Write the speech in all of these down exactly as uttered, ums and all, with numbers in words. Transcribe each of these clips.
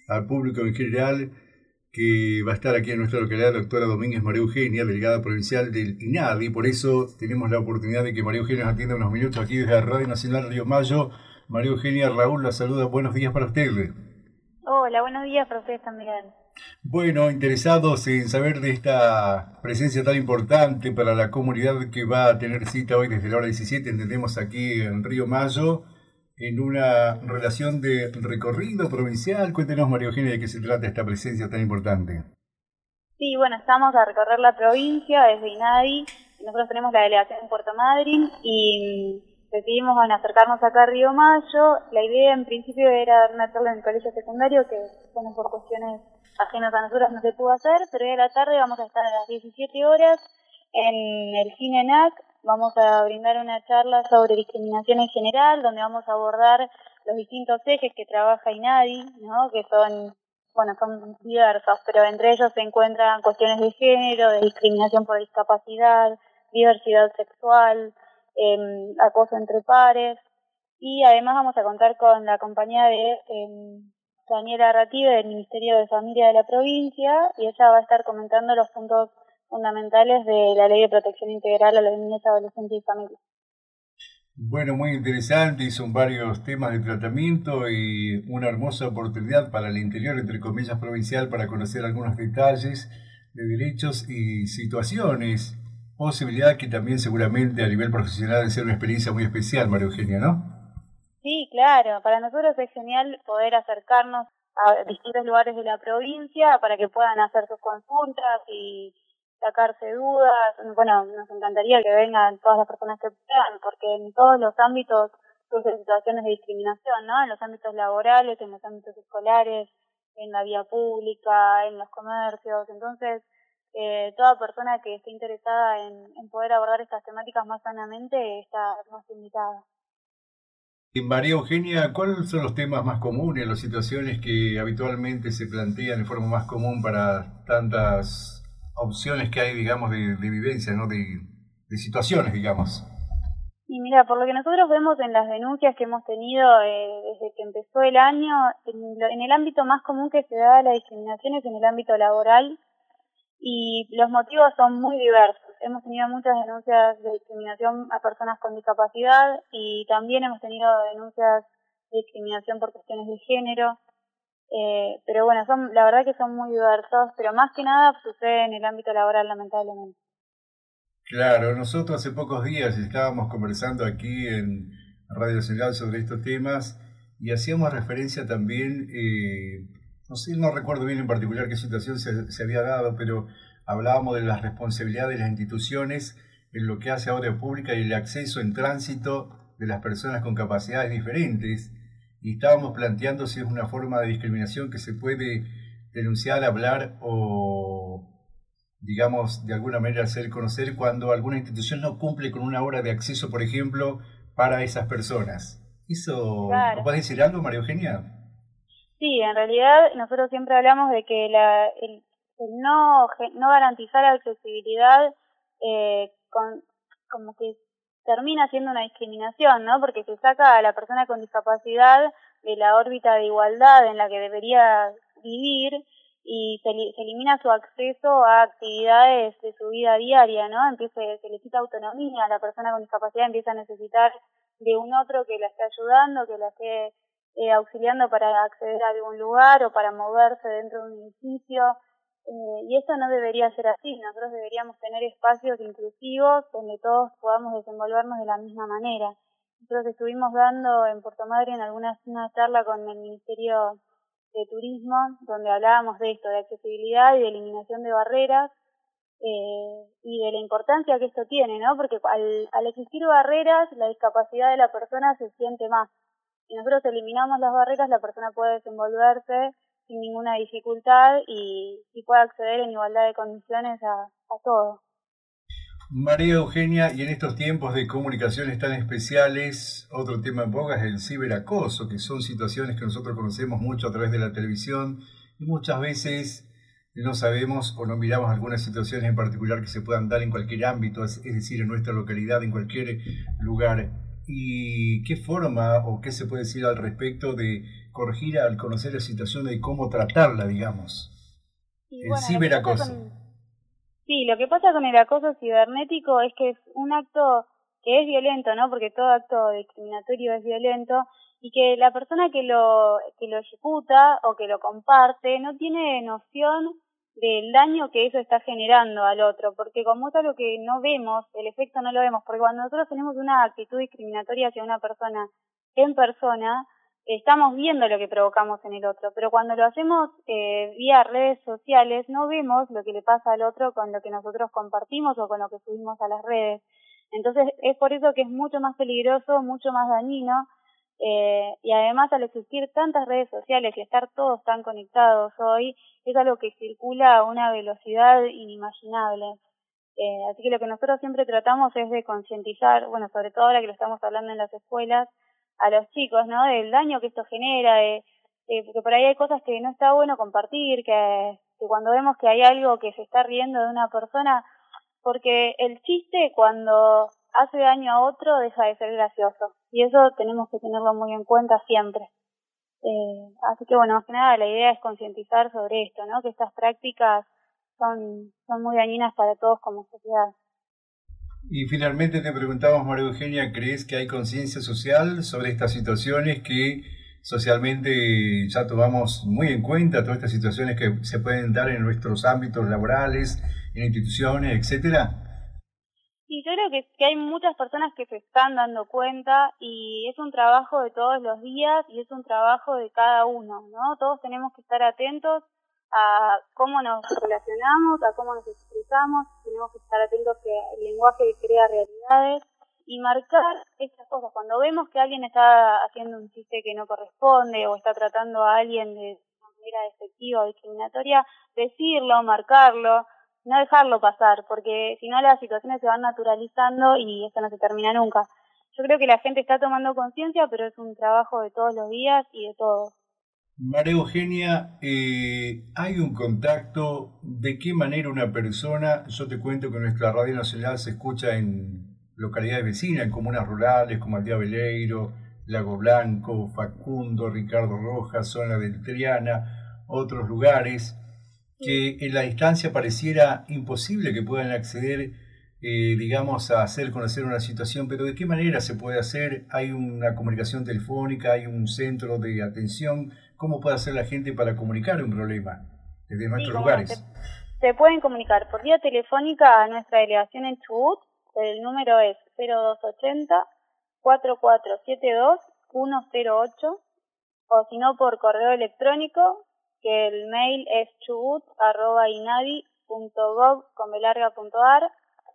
al público en general que va a estar aquí en nuestra localidad la doctora Domínguez María Eugenia, delegada provincial del INADI. Por eso tenemos la oportunidad de que María Eugenia nos atienda unos minutos aquí desde la Radio Nacional Río Mayo. María Eugenia, Raúl la saluda. Buenos días para usted. Hola, buenos días para ustedes también. Bueno, interesados en saber de esta presencia tan importante para la comunidad que va a tener cita hoy desde la hora diecisiete, entendemos aquí en Río Mayo, en una relación de recorrido provincial. Cuéntenos, María Eugenia, de qué se trata esta presencia tan importante. Sí, bueno, estamos a recorrer la provincia desde INADI. Nosotros tenemos la delegación en Puerto Madryn y decidimos bueno, acercarnos acá a Río Mayo. La idea en principio era dar una charla en el colegio secundario, que bueno, por cuestiones ajenas a nosotros no se pudo hacer, pero hoy a la tarde vamos a estar a las diecisiete horas en el Cine N A C. Vamos a brindar una charla sobre discriminación en general, donde vamos a abordar los distintos ejes que trabaja INADI, ¿no? Que son, bueno, son diversos, pero entre ellos se encuentran cuestiones de género, de discriminación por discapacidad, diversidad sexual, eh, acoso entre pares, y además vamos a contar con la compañía de eh, Daniela Rative del Ministerio de Familia de la provincia, y ella va a estar comentando los puntos fundamentales de la Ley de Protección Integral a los Niños, Adolescentes y Familias. Bueno, muy interesante, y son varios temas de tratamiento y una hermosa oportunidad para el interior, entre comillas, provincial, para conocer algunos detalles de derechos y situaciones, posibilidad que también seguramente a nivel profesional debe ser una experiencia muy especial, María Eugenia, ¿no? Sí, claro, para nosotros es genial poder acercarnos a distintos lugares de la provincia para que puedan hacer sus consultas y sacarse dudas. Bueno, nos encantaría que vengan todas las personas que puedan, porque en todos los ámbitos surgen situaciones de discriminación, ¿no? En los ámbitos laborales, en los ámbitos escolares, en la vía pública, en los comercios. Entonces, eh, toda persona que esté interesada en, en poder abordar estas temáticas más sanamente está más invitada. Y María Eugenia, ¿cuáles son los temas más comunes, las situaciones que habitualmente se plantean de forma más común para tantas opciones que hay, digamos, de, de vivencia, ¿no? De, de situaciones, digamos? Y mira, por lo que nosotros vemos en las denuncias que hemos tenido eh, desde que empezó el año, en, lo, en el ámbito más común que se da la discriminación es en el ámbito laboral, y los motivos son muy diversos. Hemos tenido muchas denuncias de discriminación a personas con discapacidad y también hemos tenido denuncias de discriminación por cuestiones de género. Eh, pero bueno, son la verdad que son muy diversos, pero más que nada sucede en el ámbito laboral, lamentablemente. Claro, nosotros hace pocos días estábamos conversando aquí en Radio Nacional sobre estos temas y hacíamos referencia también, eh, no sé, no recuerdo bien en particular qué situación se, se había dado, pero hablábamos de la responsabilidad de las instituciones en lo que hace a obra pública y el acceso en tránsito de las personas con capacidades diferentes, y estábamos planteando si es una forma de discriminación que se puede denunciar, hablar o, digamos, de alguna manera hacer conocer cuando alguna institución no cumple con una hora de acceso, por ejemplo, para esas personas. ¿Eso nos Claro. puede decir algo, María Eugenia? Sí, en realidad nosotros siempre hablamos de que la, el, el no, no garantizar la accesibilidad eh, con, como que termina siendo una discriminación, ¿no? Porque se saca a la persona con discapacidad de la órbita de igualdad en la que debería vivir y se, se elimina su acceso a actividades de su vida diaria, ¿no? Empieza, se le quita autonomía, la persona con discapacidad empieza a necesitar de un otro que la esté ayudando, que la esté eh, auxiliando para acceder a algún lugar o para moverse dentro de un edificio. Eh, y eso no debería ser así. Nosotros deberíamos tener espacios inclusivos donde todos podamos desenvolvernos de la misma manera. Nosotros estuvimos dando en Puerto Madryn alguna una charla con el Ministerio de Turismo, donde hablábamos de esto, de accesibilidad y de eliminación de barreras, eh, y de la importancia que esto tiene, ¿no? Porque al, al existir barreras, la discapacidad de la persona se siente más. Si nosotros eliminamos las barreras, la persona puede desenvolverse sin ninguna dificultad y, y puede acceder en igualdad de condiciones a, a todo. María Eugenia, y en estos tiempos de comunicaciones tan especiales, otro tema en boga es el ciberacoso, que son situaciones que nosotros conocemos mucho a través de la televisión y muchas veces no sabemos o no miramos algunas situaciones en particular que se puedan dar en cualquier ámbito, es decir, en nuestra localidad, en cualquier lugar. ¿Y qué forma o qué se puede decir al respecto de corregir al conocer la situación y cómo tratarla, digamos? Y El bueno, lo que pasa ciberacoso. con, sí, lo que pasa con el acoso cibernético es que es un acto que es violento, ¿no? Porque todo acto discriminatorio es violento, y que la persona que lo que lo ejecuta o que lo comparte no tiene noción del daño que eso está generando al otro, porque como es algo que no vemos, el efecto no lo vemos, porque cuando nosotros tenemos una actitud discriminatoria hacia una persona en persona, estamos viendo lo que provocamos en el otro, pero cuando lo hacemos eh, vía redes sociales no vemos lo que le pasa al otro con lo que nosotros compartimos o con lo que subimos a las redes. Entonces es por eso que es mucho más peligroso, mucho más dañino, eh, y además al existir tantas redes sociales y estar todos tan conectados hoy, es algo que circula a una velocidad inimaginable. Eh, así que lo que nosotros siempre tratamos es de concientizar, bueno, sobre todo ahora que lo estamos hablando en las escuelas, a los chicos, ¿no? Del daño que esto genera, de, de, porque por ahí hay cosas que no está bueno compartir, que, que cuando vemos que hay algo que se está riendo de una persona, porque el chiste cuando hace daño a otro deja de ser gracioso, y eso tenemos que tenerlo muy en cuenta siempre. Eh, así que bueno, más que nada la idea es concientizar sobre esto, ¿no? Que estas prácticas son, son muy dañinas para todos como sociedad. Y finalmente te preguntamos, María Eugenia, ¿crees que hay conciencia social sobre estas situaciones que socialmente ya tomamos muy en cuenta, todas estas situaciones que se pueden dar en nuestros ámbitos laborales, en instituciones, etcétera? Sí, yo creo que, que hay muchas personas que se están dando cuenta, y es un trabajo de todos los días y es un trabajo de cada uno, ¿no? Todos tenemos que estar atentos a cómo nos relacionamos, a cómo nos expresamos, tenemos que estar atentos que el lenguaje crea realidades y marcar estas cosas. Cuando vemos que alguien está haciendo un chiste que no corresponde o está tratando a alguien de manera despectiva o discriminatoria, decirlo, marcarlo, no dejarlo pasar, porque si no las situaciones se van naturalizando y esto no se termina nunca. Yo creo que la gente está tomando conciencia, pero es un trabajo de todos los días y de todos. María Eugenia, eh, ¿hay un contacto? ¿De qué manera una persona? Yo te cuento que nuestra radio nacional se escucha en localidades vecinas, en comunas rurales como Aldea Veleiro, Lago Blanco, Facundo, Ricardo Rojas, zona del Triana, otros lugares, que en la distancia pareciera imposible que puedan acceder, eh, digamos, a hacer conocer una situación, pero ¿de qué manera se puede hacer? ¿Hay una comunicación telefónica? ¿Hay un centro de atención? ¿Cómo puede hacer la gente para comunicar un problema desde nuestros Sí, lugares? No, se, se pueden comunicar por vía telefónica a nuestra delegación en Chubut. El número es cero dos ochenta, cuatro cuatro siete dos, uno cero ocho, o si no por correo electrónico, que el mail es chubut arroba inadi punto gov con b larga punto ar,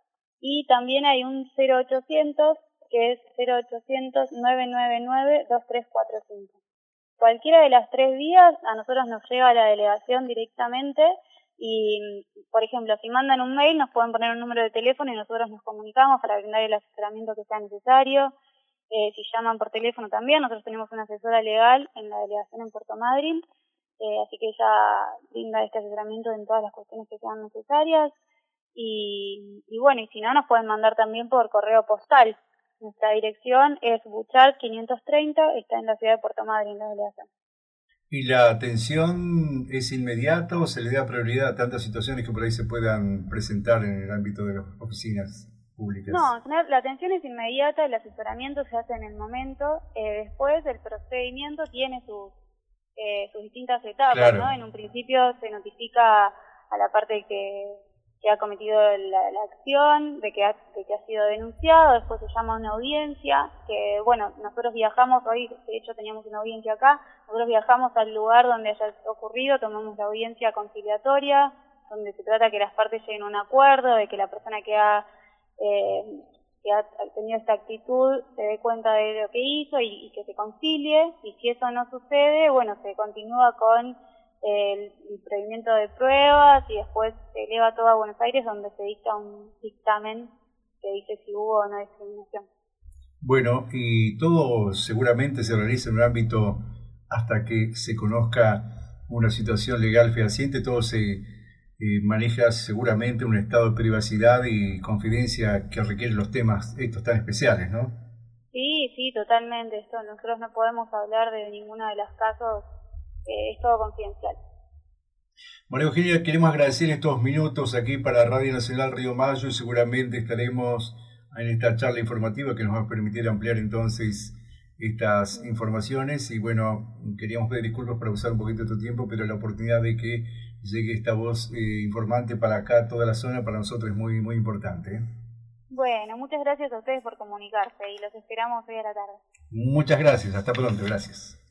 y también hay un cero ochocientos que es cero ochocientos, nueve nueve nueve, dos tres cuatro cinco. Cualquiera de las tres vías a nosotros nos llega a la delegación directamente, y por ejemplo si mandan un mail nos pueden poner un número de teléfono y nosotros nos comunicamos para brindar el asesoramiento que sea necesario. Eh, si llaman por teléfono también, nosotros tenemos una asesora legal en la delegación en Puerto Madryn, eh, así que ella brinda este asesoramiento en todas las cuestiones que sean necesarias. Y, y bueno, y si no, nos pueden mandar también por correo postal. Nuestra dirección es Buchar quinientos treinta, está en la ciudad de Puerto Madryn, la delegación. ¿Y la atención es inmediata o se le da prioridad a tantas situaciones que por ahí se puedan presentar en el ámbito de las oficinas públicas? No, la atención es inmediata, el asesoramiento se hace en el momento. Eh, después el procedimiento tiene sus, eh, sus distintas etapas, claro, ¿no? En un principio se notifica a la parte que... que ha cometido la, la acción, de que, ha, de que ha sido denunciado, después se llama a una audiencia, que bueno, nosotros viajamos, hoy de hecho teníamos una audiencia acá, nosotros viajamos al lugar donde haya ocurrido, tomamos la audiencia conciliatoria, donde se trata que las partes lleguen a un acuerdo, de que la persona que ha, eh, que ha tenido esta actitud se dé cuenta de lo que hizo y, y que se concilie, y si eso no sucede, bueno, se continúa con el, el procedimiento de pruebas y después se eleva todo a Buenos Aires donde se dicta un dictamen que dice si hubo o no discriminación. Bueno, y todo seguramente se realiza en un ámbito hasta que se conozca una situación legal fehaciente, todo se eh, maneja seguramente un estado de privacidad y confidencia que requieren los temas estos tan especiales, ¿no? Sí, sí, totalmente. Esto nosotros no podemos hablar de ninguno de los casos, eh, es todo confidencial. María Eugenia, queremos agradecer estos minutos aquí para Radio Nacional Río Mayo y seguramente estaremos en esta charla informativa que nos va a permitir ampliar entonces estas informaciones y bueno, queríamos pedir disculpas para usar un poquito de tu tiempo, pero la oportunidad de que llegue esta voz eh, informante para acá, toda la zona, para nosotros es muy, muy importante. ¿eh? Bueno, muchas gracias a ustedes por comunicarse y los esperamos hoy a la tarde. Muchas gracias, hasta pronto, gracias.